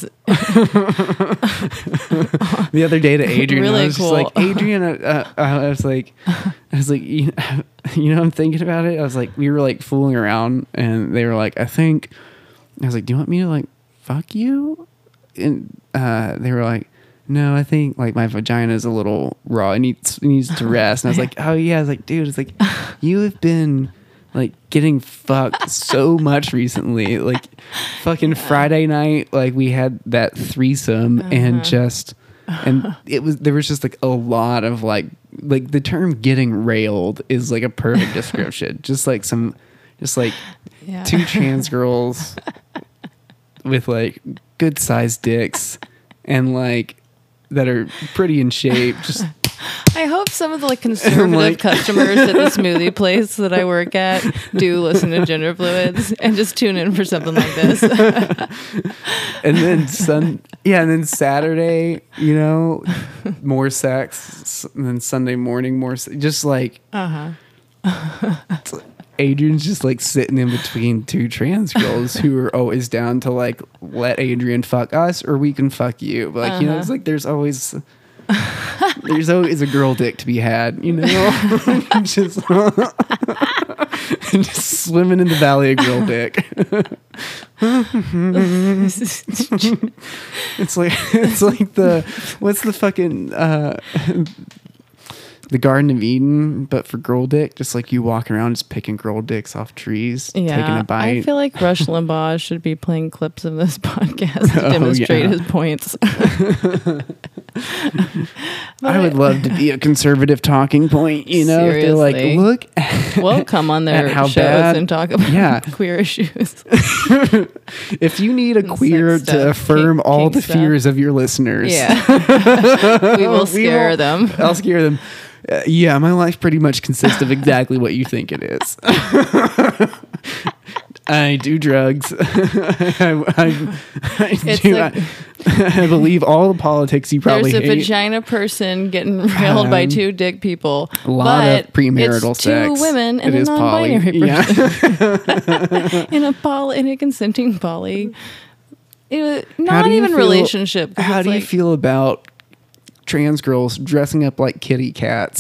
A: The other day to Adrian,
B: Really
A: I was
B: cool.
A: just like, Adrian, uh, uh, I was like, I was like, you, you know, I'm thinking about it. I was like, we were like fooling around, and they were like, I think, I was like, do you want me to like fuck you? And uh, they were like, no, I think like my vagina is a little raw. It needs it needs to rest. And I was like, oh yeah. I was like, dude, it's like you have been like getting fucked so much recently. Like fucking Friday night, like we had that threesome and just and it was there was just like a lot of like like the term getting railed is like a perfect description. Just like some just like
B: yeah.
A: two trans girls with like good sized dicks and like that are pretty in shape. Just
B: I hope some of the like conservative
A: like-
B: customers at the smoothie place that I work at do listen to Gender Fluids and just tune in for something like this.
A: and then sun yeah and then Saturday, you know, more sex, and then Sunday morning more se- just like
B: Uh-huh.
A: Adrian's just like sitting in between two trans girls who are always down to like let Adrian fuck us or we can fuck you. But like, uh-huh. you know, it's like there's always there's always a girl dick to be had, you know? just, just swimming in the valley of girl dick. It's like it's like the what's the fucking uh the Garden of Eden, but for girl dick, just like you walking around just picking girl dicks off trees,
B: yeah,
A: taking a bite.
B: I feel like Rush Limbaugh should be playing clips of this podcast to
A: oh,
B: demonstrate
A: yeah.
B: his points.
A: I would love to be a conservative talking point, you know? If they're like, look,
B: we'll come on their
A: how
B: shows
A: bad,
B: and talk about yeah. queer issues.
A: If you need a queer to stuff, affirm kink, all kink the stuff. fears of your listeners,
B: yeah, we will scare we will, them.
A: I'll scare them. Uh, yeah, my life pretty much consists of exactly what you think it is. I do drugs. I, I, I, do, like, I, I believe all the politics you probably
B: hate. There's a
A: hate.
B: vagina person getting railed um, by two dick people.
A: A lot
B: but
A: of premarital
B: it's
A: sex.
B: Two women and it a non-binary poly. person. Yeah. in a poly, in a consenting poly. It, not even feel, relationship.
A: How do like, you feel about trans girls dressing up like kitty cats,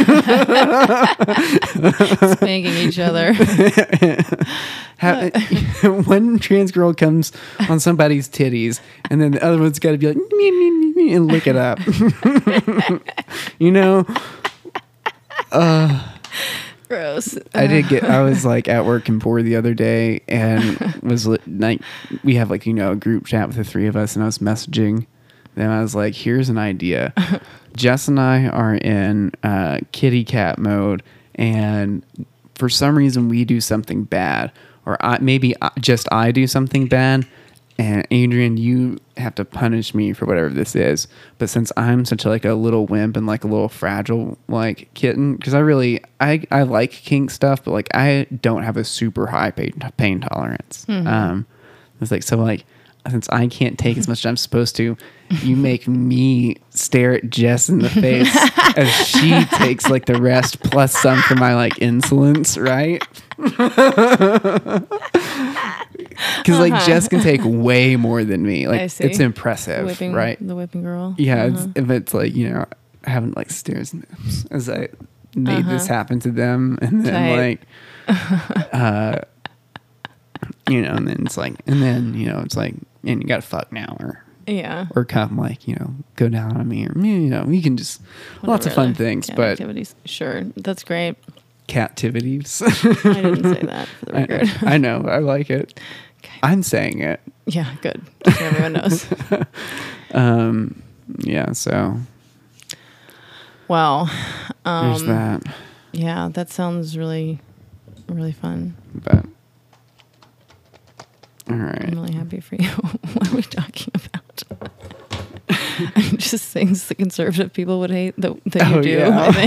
B: spanking each other?
A: How, one trans girl comes on somebody's titties, and then the other one's got to be like me, me, me, me, and lick it up. You know, uh,
B: gross.
A: I did get. I was like at work in Board the other day, and was like, we have like you know a group chat with the three of us, and I was messaging. Then I was like, here's an idea. Jess and I are in uh, kitty cat mode, and for some reason we do something bad, or I, maybe I, just I do something bad, and Adrian, you have to punish me for whatever this is. But since I'm such a, like a little wimp and like a little fragile like kitten, because I really I, I like kink stuff, but like I don't have a super high pain, pain tolerance. Mm-hmm. Um, it's like so like. Since I can't take as much as I'm supposed to, you make me stare at Jess in the face as she takes like the rest plus some for my like insolence, right? Because like uh-huh. Jess can take way more than me. Like it's impressive,
B: whipping,
A: right?
B: The whipping girl.
A: Yeah,
B: uh-huh.
A: it's, if it's like you know, I haven't like stares moves as I made uh-huh. this happen to them, and then Tight. like, uh, you know, and then it's like, and then you know, it's like. And you got to fuck now, or
B: yeah,
A: or come like you know, go down on me, or you know, you can just Whatever lots of fun things. But
B: activities, sure, that's great.
A: Captivities.
B: I didn't say that for the record.
A: I, I know, I like it. Okay. I'm saying it.
B: Yeah, good. Just so everyone knows.
A: um, yeah. So.
B: Well, um,
A: there's that.
B: Yeah, that sounds really, really fun.
A: But. All right.
B: I'm really happy for you. What are we talking about? Just things that conservative people would hate that, that you oh, do, yeah. I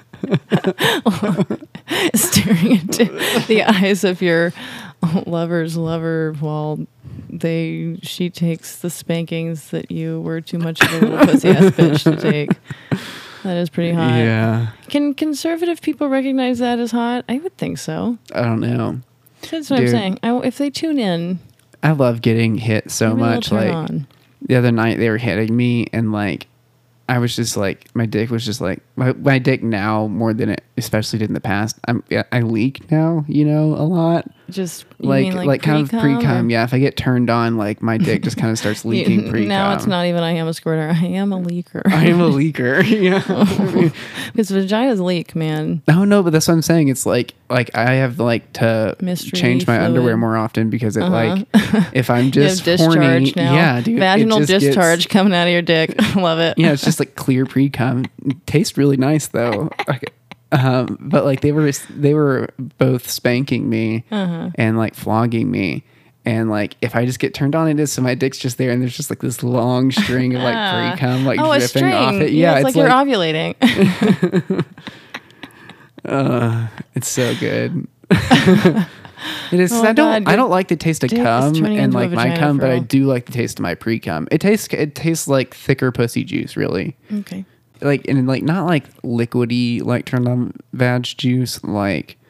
B: think. Staring into the eyes of your lover's lover while they she takes the spankings that you were too much of a little pussy ass bitch to take. That is pretty hot.
A: Yeah.
B: Can conservative people recognize that as hot? I would think so.
A: I don't know.
B: That's what
A: Dude,
B: I'm saying. I, if they tune in,
A: I love getting hit so much. Like on. The other night, they were hitting me, and like I was just like, my dick was just like my my dick now more than it especially did in the past. I'm I leak now, you know, a lot.
B: Just
A: like
B: mean, like,
A: like kind of pre cum.
B: Or?
A: Yeah, if I get turned on, like my dick just kind of starts leaking pre cum.
B: Now it's not even I am a squirter. I am a leaker.
A: I am a leaker. Yeah,
B: because vaginas leak, man.
A: Oh no, but that's what I'm saying. It's like like I have like to Mystery change my fluid. underwear more often because it uh-huh. like if I'm just
B: you have discharge
A: horny,
B: now.
A: Yeah, dude,
B: vaginal discharge
A: gets,
B: coming out of your dick. Love it.
A: Yeah, it's just like clear pre cum. Tastes really nice though. Okay. Um, but like they were they were both spanking me uh-huh. and like flogging me, and like if I just get turned on, it is so my dick's just there, and there's just like this long string of like pre cum like
B: oh,
A: dripping off it.
B: Yeah,
A: yeah
B: it's, it's like, like you're ovulating.
A: uh, it's so good. It is. Oh I don't. God, I don't like the taste of cum and like my cum, but I do like the taste of my pre cum. It tastes. It tastes like thicker pussy juice, really.
B: Okay. Like
A: and like not like liquidy like turned on vag juice, like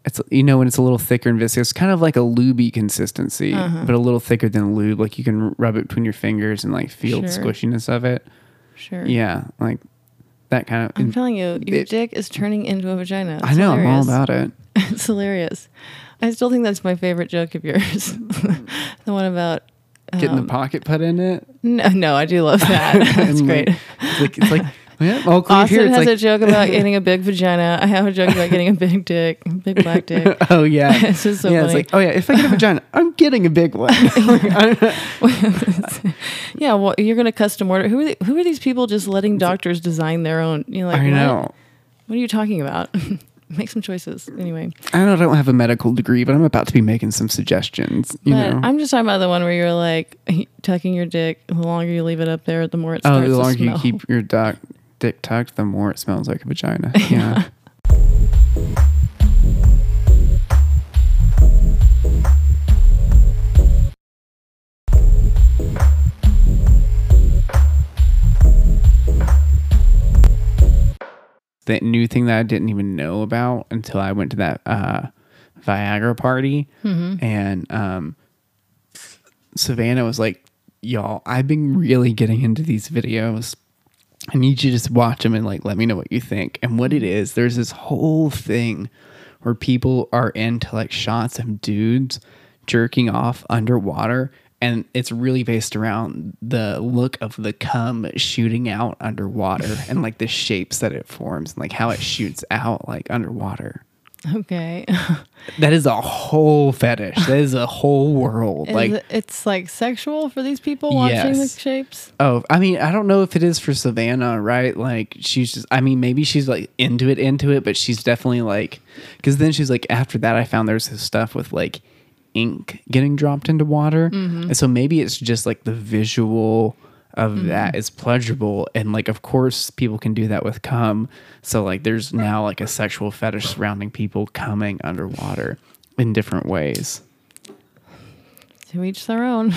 A: it's, you know, when it's a little thicker and viscous, kind of like a lubey consistency,
B: Uh-huh.
A: but a little thicker than lube. Like you can rub it between your fingers and like feel the
B: Sure.
A: squishiness of it.
B: Sure.
A: Yeah, like that kind of.
B: I'm telling you, your
A: it-
B: dick is turning into a vagina. It's
A: I know,
B: hilarious.
A: I'm all about it.
B: It's hilarious. I still think that's my favorite joke of yours. The one about
A: Getting
B: um,
A: the pocket put in it.
B: No, no, I do love that. That's
A: And,
B: great.
A: like, it's like, it's like yeah, all clear
B: Austin
A: here. It's
B: has
A: like,
B: a joke about getting a big vagina. I have a joke about getting a big dick, big black dick.
A: oh yeah,
B: It's just so
A: yeah.
B: funny.
A: It's like, oh yeah, if I get a vagina, I'm getting a big one.
B: Yeah, well, you're gonna custom order. Who are they, who are these people just letting doctors design their own? You're like,
A: I
B: what?
A: know.
B: What are you talking about? Make some choices. Anyway,
A: I know I don't have a medical degree, but I'm about to be making some suggestions. You
B: but
A: know,
B: I'm just talking about the one where you're like tucking your dick. The longer you leave it up there, the more it
A: oh,
B: starts
A: the
B: to
A: longer you
B: smell.
A: keep your doc, dick tucked, the more it smells like a vagina. Yeah. The new thing that I didn't even know about until I went to that uh, Viagra party,
B: Mm-hmm.
A: and um, Savannah was like, "Y'all, I've been really getting into these videos. I need you to just watch them and like let me know what you think." And what it is, there's this whole thing where people are into like shots of dudes jerking off underwater. And it's really based around the look of the cum shooting out underwater and like the shapes that it forms and like how it shoots out like underwater.
B: Okay.
A: That is a whole fetish. That is a whole world.
B: Is
A: like,
B: it- it's like sexual for these people watching
A: Yes.
B: the shapes.
A: oh, I mean, I don't know if it is for Savannah, right? Like, she's just, I mean, maybe she's like into it, into it, but she's definitely like, because then she's like, after that, I found there's this stuff with like ink getting dropped into water. And so maybe it's just like the visual of that is pleasurable. And like, of course, people can do that with cum. So like, there's now like a sexual fetish surrounding people coming underwater in different ways.
B: To each their own.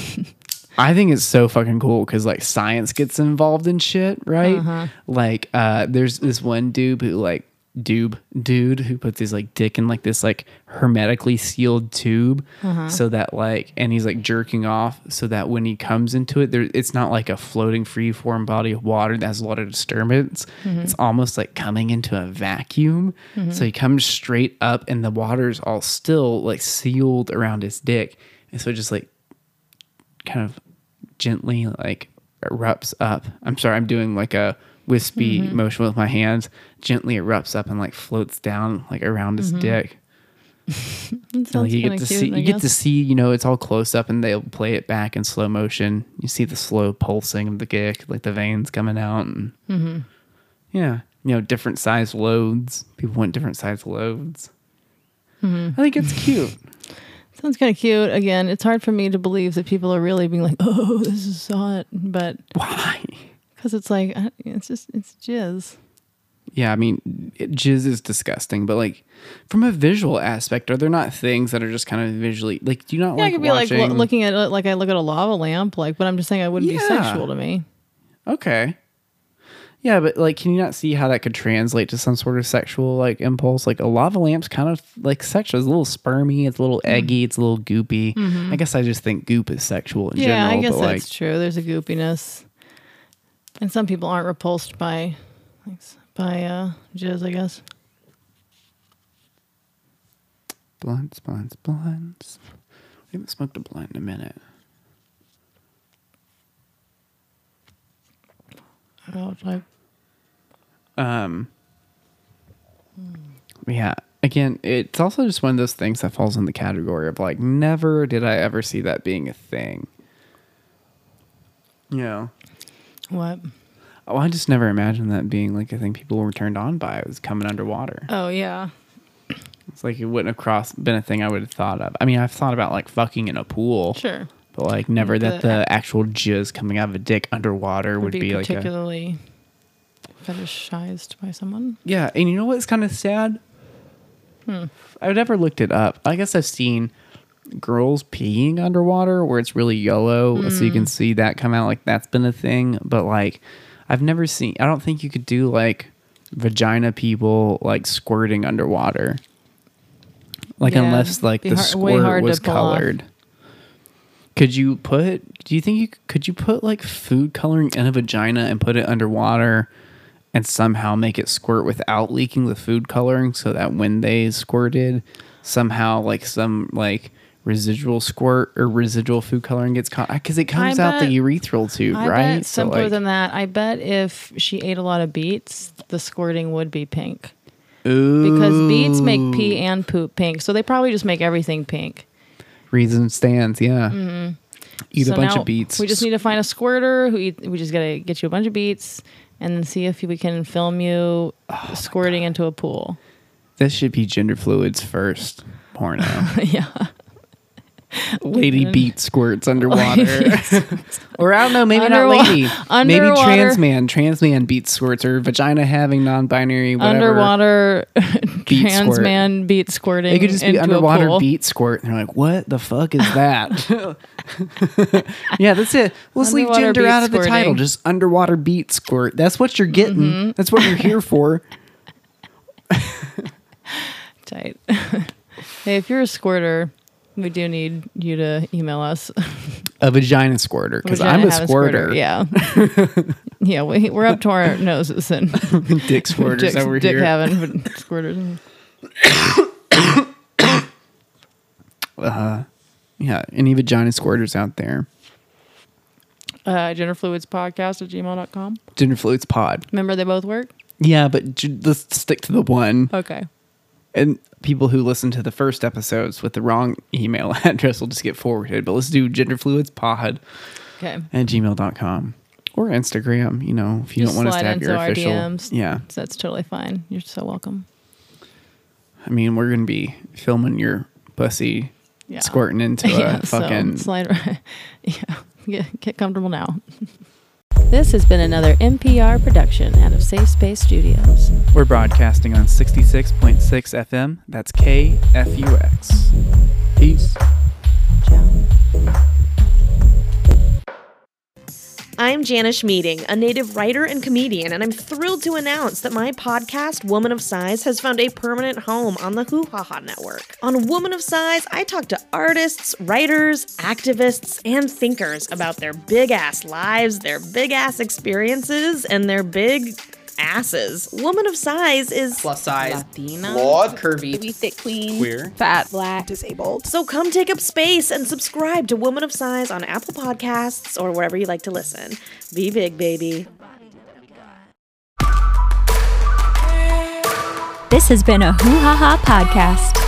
A: I think it's so fucking cool because like science gets involved in shit, right?
B: Uh-huh.
A: Like, uh, there's this one dude who like dube dude who puts his like dick in like this like hermetically sealed tube, so that like, and he's like jerking off so that when he comes into it, there it's not like a floating free form body of water that has a lot of disturbance. It's almost like coming into a vacuum. So he comes straight up and the water's all still like sealed around his dick, and so it just like kind of gently like erupts up. I'm sorry, I'm doing like a wispy motion with my hands. Gently erupts up and like floats down like around his dick.
B: That
A: And,
B: sounds
A: like, you
B: kind
A: get
B: of
A: to
B: cute.
A: see,
B: I
A: you get to
B: guess.
A: see, you know, it's all close up, and they'll play it back in slow motion. You see the slow pulsing of the dick, like the veins coming out, and yeah, you know, different size loads. People want different size loads. I think it's cute.
B: Sounds kind of cute. Again, it's hard for me to believe that people are really being like, "Oh, this is hot," but
A: Why?
B: because it's like I- it's just it's jizz.
A: Yeah, I mean, it, jizz is disgusting, but like from a visual aspect, are there not things that are just kind of visually like? Do you not
B: Yeah, I
A: like
B: could be
A: watching?
B: like lo- looking at it like I look at a lava lamp, like, but I'm just saying I wouldn't be
A: Yeah.
B: sexual to me.
A: Okay. Yeah, but like, can you not see how that could translate to some sort of sexual like impulse? Like a lava lamp's kind of like sexual. It's a little spermy. It's a little eggy. It's a little goopy. I guess I just think goop is sexual in
B: Yeah,
A: general.
B: I guess
A: but like,
B: that's true. There's a goopiness, and some people aren't repulsed by by uh, jizz. I guess.
A: blunts, blunts, blunts. We haven't smoked a blunt in a minute.
B: Oh, I,
A: Um. Yeah. Again, it's also just one of those things that falls in the category of like, never did I ever see that being a thing. You know.
B: what?
A: Oh, I just never imagined that being like a thing people were turned on by. It was coming underwater.
B: Oh yeah.
A: It's like it wouldn't have crossed been a thing I would have thought of. I mean, I've thought about like fucking in a pool,
B: Sure.
A: but like never that
B: The-
A: the actual jizz coming out of a dick underwater would,
B: Would
A: be,
B: be,
A: like a
B: particularly fetishized by someone.
A: yeah. And you know what's kind of sad?
B: Hmm.
A: I've never looked it up. I guess I've seen girls peeing underwater where it's really yellow, so you can see that come out. Like that's been a thing, but like I've never seen. I don't think you could do like vagina people like squirting underwater. Like
B: Yeah,
A: unless like
B: be
A: the
B: hard- way
A: squirt
B: hard
A: was
B: to pull off.
A: colored. Could you put? Do you think you could you put like food coloring in a vagina and put it underwater, and somehow make it squirt without leaking the food coloring, so that when they squirted, somehow like some like residual squirt or residual food coloring gets caught because it comes
B: I
A: out the
B: bet-
A: urethral tube,
B: I
A: right?
B: bet
A: So,
B: simpler
A: like,
B: than that. I bet if she ate a lot of beets, the squirting would be pink.
A: ooh,
B: Because beets make pee and poop pink. So they probably just make everything pink.
A: reason stands, yeah. Mm-hmm. Eat
B: So
A: a bunch
B: now
A: of beets.
B: We just need to find a squirter who eat, we just got to get you a bunch of beets and then see if we can film you
A: Oh
B: squirting into a pool.
A: This should be gender fluids first porno.
B: Yeah.
A: Lady
B: And-
A: beat squirts underwater. Or I don't know, maybe
B: Underwa-
A: not lady. Maybe
B: underwater-
A: trans man. Trans man beat squirts or vagina having non-binary whatever.
B: Underwater
A: Beet
B: trans
A: squirt.
B: man beet squirting.
A: It could just be
B: into a
A: underwater
B: pool.
A: beat squirt. And they're like, what the fuck is that? Yeah, that's it. Let's leave
B: Underwater
A: gender
B: beet
A: out of the title.
B: squirting.
A: Just underwater beat squirt. That's what you're getting.
B: Mm-hmm.
A: That's what you're here for.
B: Tight. Hey, if you're a squirter, we do need you to email us.
A: A vagina squirter. Because
B: Vagina
A: I'm a
B: having
A: squirter.
B: Yeah. Yeah, we, we're up to our noses and
A: Dick squirters
B: dicks,
A: over
B: dick
A: here.
B: having but squirters.
A: Uh, yeah, any vagina squirters out there?
B: Uh, genderfluidspodcast at gmail dot com.
A: Gender Fluids Pod.
B: Remember they both work?
A: Yeah, but j- let's stick to the one.
B: Okay.
A: And people who listen to the first episodes with the wrong email address will just get forwarded. But let's do genderfluidspod
B: Okay.
A: at gmail dot com. Or Instagram, you know, if you
B: Just
A: don't want us to
B: slide
A: have
B: into
A: your
B: our
A: official.
B: D Ms.
A: Yeah.
B: So that's totally fine. You're so welcome.
A: I mean, we're going to be filming your pussy
B: Yeah.
A: squirting into
B: Yeah,
A: a fucking.
B: so slide right. Yeah. Get, get comfortable now. This has been another N P R production out of Safe Space Studios.
A: We're broadcasting on sixty-six point six F M. That's K F U X. Peace.
B: Ciao.
C: I'm Janice Meeting, a native writer and comedian, and I'm thrilled to announce that my podcast, Woman of Size, has found a permanent home on the Hoo Ha Ha Network. On Woman of Size, I talk to artists, writers, activists, and thinkers about their big-ass lives, their big-ass experiences, and their big asses. Woman of Size is
D: Plus size,
E: Latina,
D: flawed, curvy,
E: we thick queen,
A: Queer.
E: fat, black.
D: disabled.
C: So come take up space and subscribe to Woman of Size on Apple Podcasts or wherever you like to listen. Be big, baby.
F: This has been a Hoo Ha Ha podcast.